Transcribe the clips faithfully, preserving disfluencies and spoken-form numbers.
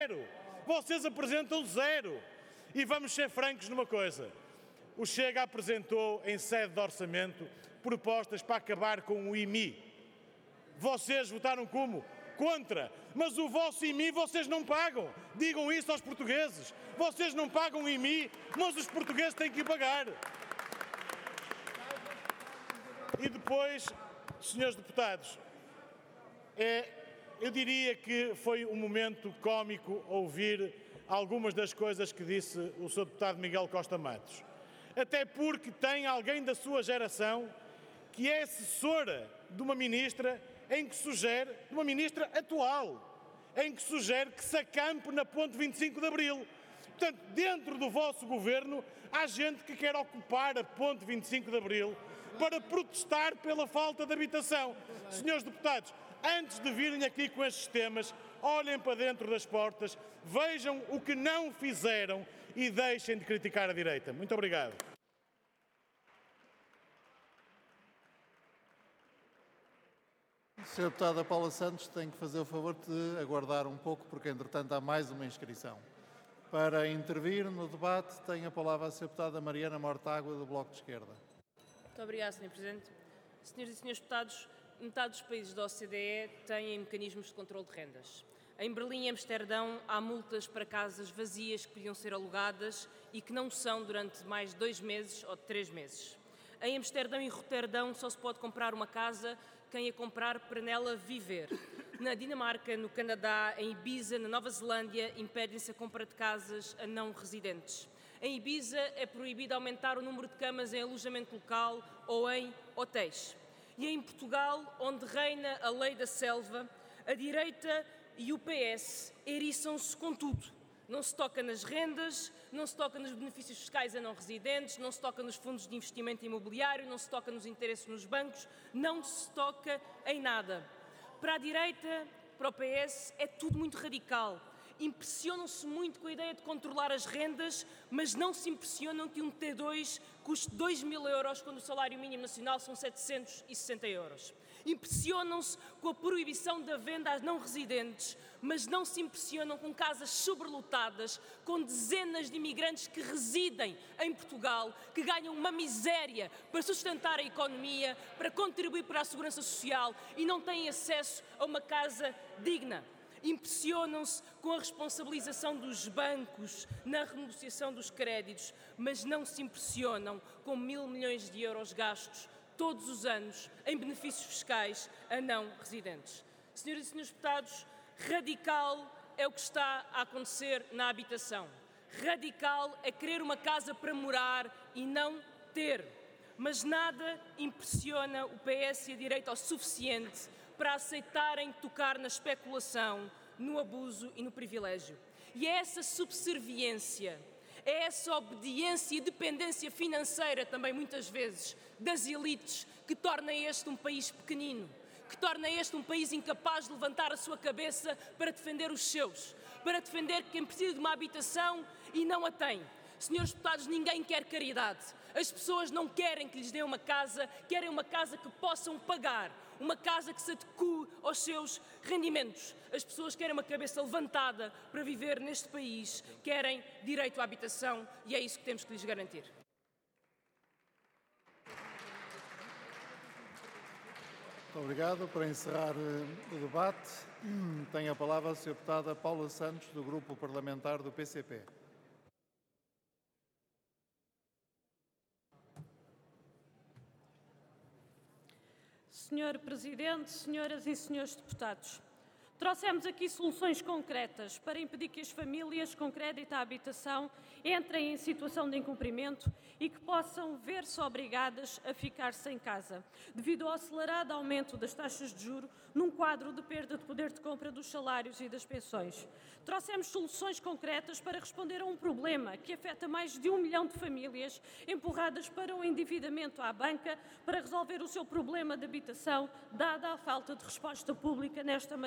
zero. Vocês apresentam zero. E vamos ser francos numa coisa. O Chega apresentou, em sede de orçamento, propostas para acabar com o I M I. Vocês votaram como? Contra. Mas o vosso I M I vocês não pagam. Digam isso aos portugueses. Vocês não pagam o I M I, mas os portugueses têm que o pagar. E depois, senhores deputados, é, eu diria que foi um momento cómico ouvir algumas das coisas que disse o senhor deputado Miguel Costa Matos. Até porque tem alguém da sua geração que é assessora de uma ministra em que sugere, de uma ministra atual, em que sugere que se acampe na Ponte vinte e cinco de Abril. Portanto, dentro do vosso governo, há gente que quer ocupar a Ponte vinte e cinco de Abril para protestar pela falta de habitação. Senhores deputados, antes de virem aqui com estes temas, olhem para dentro das portas, vejam o que não fizeram e deixem de criticar a direita. Muito obrigado. senhora Deputada Paula Santos tem que fazer o favor de aguardar um pouco, porque entretanto há mais uma inscrição. Para intervir no debate, tem a palavra a senhora Deputada Mariana Mortágua, do Bloco de Esquerda. Muito obrigada, senhor Presidente. Senhoras e senhores deputados, metade dos países da O C D E têm mecanismos de controle de rendas. Em Berlim e Amsterdão há multas para casas vazias que podiam ser alugadas e que não são durante mais de dois meses ou de três meses. Em Amsterdão e Roterdão só se pode comprar uma casa quem a comprar para nela viver. Na Dinamarca, no Canadá, em Ibiza, na Nova Zelândia, impedem-se a compra de casas a não residentes. Em Ibiza é proibido aumentar o número de camas em alojamento local ou em hotéis. E em Portugal, onde reina a lei da selva, a direita e o P S eriçam-se com tudo. Não se toca nas rendas, não se toca nos benefícios fiscais a não residentes, não se toca nos fundos de investimento imobiliário, não se toca nos interesses nos bancos, não se toca em nada. Para a direita, para o P S, é tudo muito radical. Impressionam-se muito com a ideia de controlar as rendas, mas não se impressionam que um T dois custe dois mil euros quando o salário mínimo nacional são setecentos e sessenta euros. Impressionam-se com a proibição da venda às não residentes, mas não se impressionam com casas sobrelotadas, com dezenas de imigrantes que residem em Portugal, que ganham uma miséria para sustentar a economia, para contribuir para a segurança social e não têm acesso a uma casa digna. Impressionam-se com a responsabilização dos bancos na renegociação dos créditos, mas não se impressionam com mil milhões de euros gastos todos os anos em benefícios fiscais a não residentes. Senhoras e senhores deputados, radical é o que está a acontecer na habitação. Radical é querer uma casa para morar e não ter. Mas nada impressiona o P S e a direita o suficiente para aceitarem tocar na especulação, no abuso e no privilégio. E é essa subserviência, é essa obediência e dependência financeira também muitas vezes das elites que torna este um país pequenino, que torna este um país incapaz de levantar a sua cabeça para defender os seus, para defender quem precisa de uma habitação e não a tem. Senhores deputados, ninguém quer caridade. As pessoas não querem que lhes dê uma casa, querem uma casa que possam pagar, uma casa que se adeque aos seus rendimentos. As pessoas querem uma cabeça levantada para viver neste país, querem direito à habitação e é isso que temos que lhes garantir. Muito obrigado. Para encerrar o debate, tem a palavra a senhora Deputada Paula Santos, do Grupo Parlamentar do P C P. senhor Presidente, senhoras e senhores deputados, trouxemos aqui soluções concretas para impedir que as famílias com crédito à habitação entrem em situação de incumprimento e que possam ver-se obrigadas a ficar sem casa, devido ao acelerado aumento das taxas de juros num quadro de perda de poder de compra dos salários e das pensões. Trouxemos soluções concretas para responder a um problema que afeta mais de um milhão de famílias empurradas para o endividamento à banca para resolver o seu problema de habitação, dada a falta de resposta pública nesta matéria.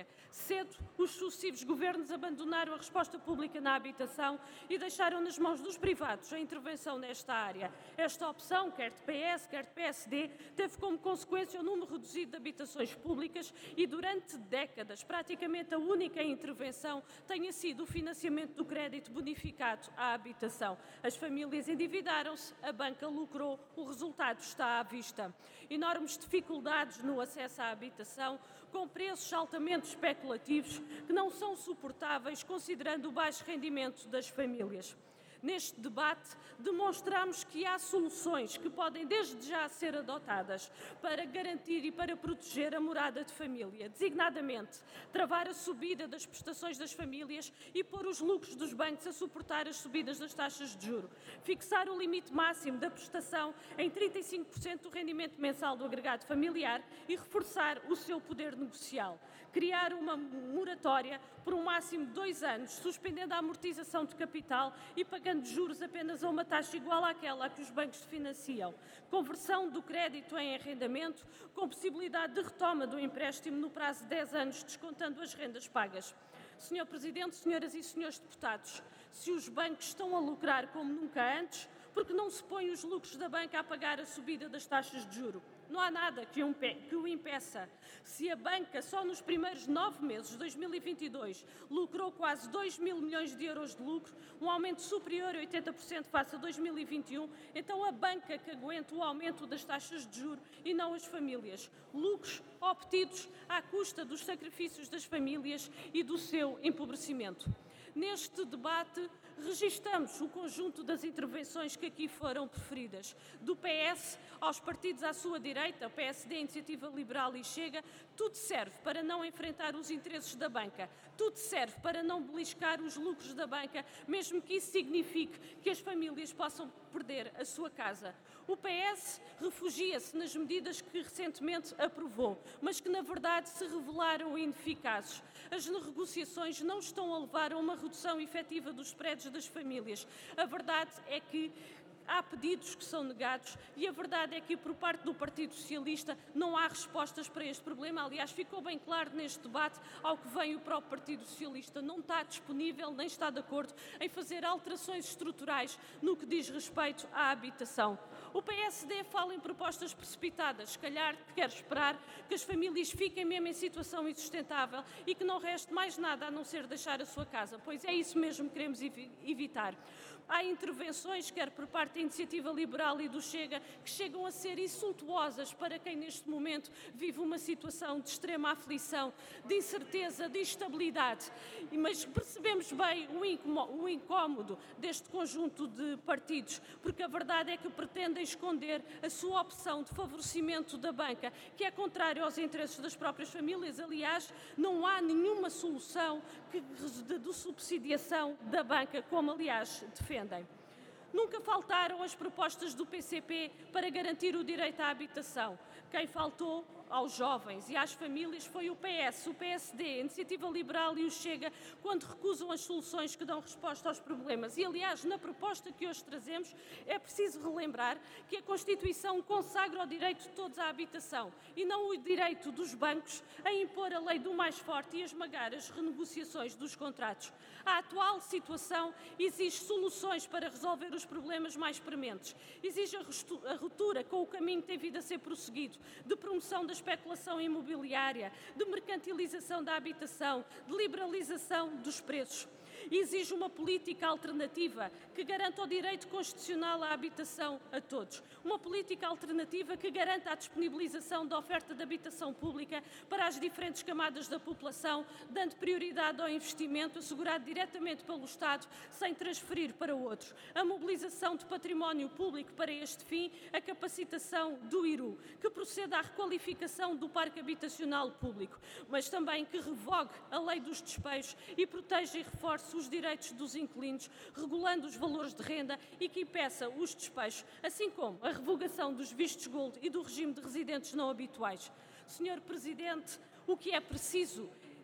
Chega. Cedo, os sucessivos governos abandonaram a resposta pública na habitação e deixaram nas mãos dos privados a intervenção nesta área. Esta opção, quer de P S, quer de P S D, teve como consequência o número reduzido de habitações públicas e durante décadas praticamente a única intervenção tenha sido o financiamento do crédito bonificado à habitação. As famílias endividaram-se, a banca lucrou, o resultado está à vista. Enormes dificuldades no acesso à habitação, com preços altamente especulativos que não são suportáveis considerando o baixo rendimento das famílias. Neste debate, demonstramos que há soluções que podem desde já ser adotadas para garantir e para proteger a morada de família, designadamente travar a subida das prestações das famílias e pôr os lucros dos bancos a suportar as subidas das taxas de juros, fixar o limite máximo da prestação em trinta e cinco por cento do rendimento mensal do agregado familiar e reforçar o seu poder negocial, criar uma moratória por um máximo de dois anos, suspendendo a amortização de capital e pagando de juros apenas a uma taxa igual àquela a que os bancos financiam, conversão do crédito em arrendamento, com possibilidade de retoma do empréstimo no prazo de dez anos, descontando as rendas pagas. senhor Presidente, senhoras e senhores deputados, se os bancos estão a lucrar como nunca antes, porque não se põem os lucros da banca a pagar a subida das taxas de juro? Não há nada que o impeça. Se a banca só nos primeiros nove meses de dois mil e vinte e dois lucrou quase dois mil milhões de euros de lucro, um aumento superior a oitenta por cento face a dois mil e vinte e um, então a banca que aguenta o aumento das taxas de juros e não as famílias. Lucros obtidos à custa dos sacrifícios das famílias e do seu empobrecimento. Neste debate, registamos o conjunto das intervenções que aqui foram preferidas. Do P S aos partidos à sua direita, P S D, Iniciativa Liberal e Chega, tudo serve para não enfrentar os interesses da banca, tudo serve para não beliscar os lucros da banca, mesmo que isso signifique que as famílias possam perder a sua casa. O P S refugia-se nas medidas que recentemente aprovou, mas que na verdade se revelaram ineficazes. As negociações não estão a levar a uma redução efetiva dos spreads das famílias. A verdade é que há pedidos que são negados e a verdade é que, por parte do Partido Socialista, não há respostas para este problema. Aliás, ficou bem claro neste debate, ao que vem o próprio Partido Socialista, não está disponível nem está de acordo em fazer alterações estruturais no que diz respeito à habitação. O P S D fala em propostas precipitadas, se calhar quer esperar que as famílias fiquem mesmo em situação insustentável e que não reste mais nada a não ser deixar a sua casa, pois é isso mesmo que queremos evitar. Há intervenções, quer por parte da Iniciativa Liberal e do Chega, que chegam a ser insultuosas para quem neste momento vive uma situação de extrema aflição, de incerteza, de instabilidade. Mas percebemos bem o incómodo deste conjunto de partidos, porque a verdade é que pretendem esconder a sua opção de favorecimento da banca, que é contrário aos interesses das próprias famílias. Aliás, não há nenhuma solução que, de, de subsidiação da banca, como aliás defendem. Nunca faltaram as propostas do P C P para garantir o direito à habitação. Quem faltou aos jovens e às famílias foi o P S, o P S D, a Iniciativa Liberal e o Chega, quando recusam as soluções que dão resposta aos problemas. E, aliás, na proposta que hoje trazemos, é preciso relembrar que a Constituição consagra o direito de todos à habitação e não o direito dos bancos a impor a lei do mais forte e a esmagar as renegociações dos contratos. A atual situação exige soluções para resolver os problemas mais prementes. Exige a ruptura com o caminho que tem vindo a ser prosseguido, de promoção da especulação imobiliária, de mercantilização da habitação, de liberalização dos preços. Exige uma política alternativa que garanta o direito constitucional à habitação a todos. Uma política alternativa que garanta a disponibilização da oferta de habitação pública para as diferentes camadas da população, dando prioridade ao investimento assegurado diretamente pelo Estado, sem transferir para outros. A mobilização de património público para este fim, a capacitação do I R U, que proceda à requalificação do parque habitacional público, mas também que revogue a lei dos despejos e proteja e reforce os direitos dos inquilinos, regulando os valores de renda e que impeça os despejos, assim como a revogação dos vistos gold e do regime de residentes não habituais. senhor Presidente, o que é preciso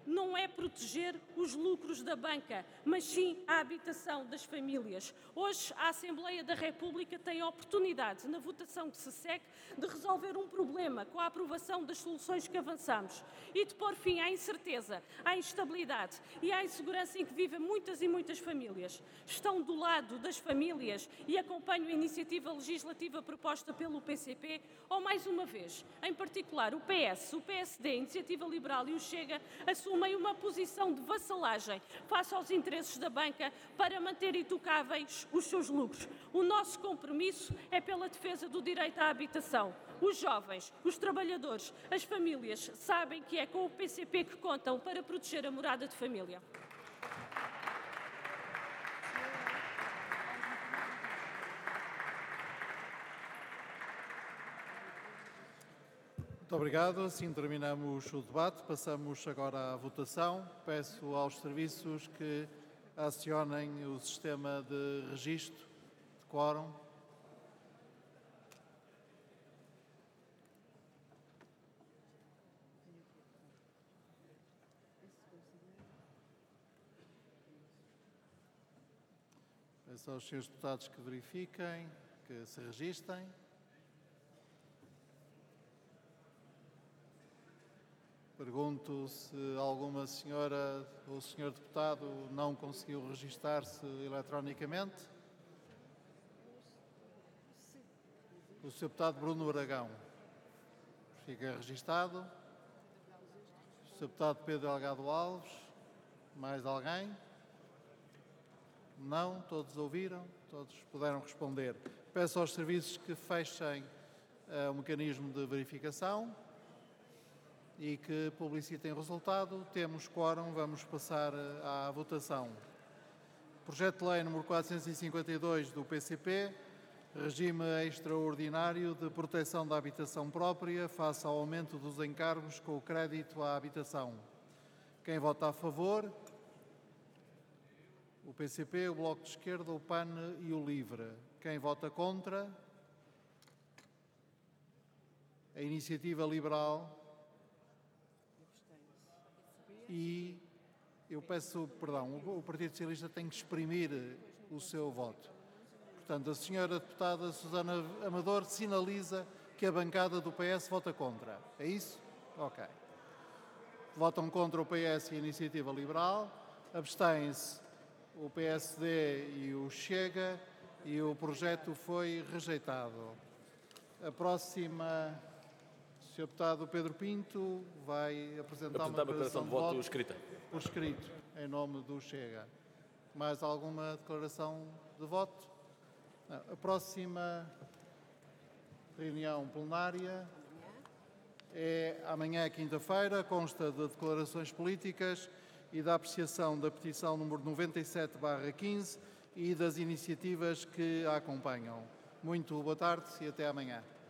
não é proteger os lucros da banca, mas sim a habitação das famílias. Hoje, a Assembleia da República tem a oportunidade, na votação que se segue, de resolver um problema com a aprovação das soluções que avançamos e de pôr fim à incerteza, à instabilidade e à insegurança em que vivem muitas e muitas famílias. Estão do lado das famílias e acompanham a iniciativa legislativa proposta pelo P C P, ou mais uma vez, em particular o P S, o P S D, a Iniciativa Liberal e o Chega, assumem uma posição de vassalagem face aos interesses da banca para manter intocáveis os seus lucros. O nosso compromisso é pela defesa do direito à habitação. Os jovens, os trabalhadores, as famílias sabem que é com o P C P que contam para proteger a morada de família. Muito obrigado. Assim terminamos o debate. Passamos agora à votação. Peço aos serviços que acionem o sistema de registro de quórum. Peço aos senhores deputados que verifiquem, que se registrem. Pergunto se alguma senhora ou senhor deputado não conseguiu registar-se eletronicamente. O senhor deputado Bruno Aragão fica registado. O senhor deputado Pedro Delgado Alves. Mais alguém? Não? Todos ouviram? Todos puderam responder. Peço aos serviços que fechem uh, o mecanismo de verificação e que publicitem o resultado. Temos quórum, vamos passar à votação. Projeto de Lei número quatrocentos e cinquenta e dois do P C P, Regime Extraordinário de Proteção da Habitação Própria face ao aumento dos encargos com o crédito à habitação. Quem vota a favor? O P C P, o Bloco de Esquerda, o P A N e o LIVRE. Quem vota contra? A Iniciativa Liberal. E eu peço perdão, o Partido Socialista tem que exprimir o seu voto. Portanto, a senhora deputada Susana Amador sinaliza que a bancada do P S vota contra. É isso? Ok. Votam contra o P S e a Iniciativa Liberal. Abstêm-se o P S D e o Chega e o projeto foi rejeitado. A próxima... O senhor deputado Pedro Pinto vai apresentar uma declaração de voto escrita. Por escrito, em nome do Chega. Mais alguma declaração de voto? Não. A próxima reunião plenária é amanhã, quinta-feira, consta de declarações políticas e da apreciação da petição número noventa e sete barra quinze e das iniciativas que a acompanham. Muito boa tarde e até amanhã.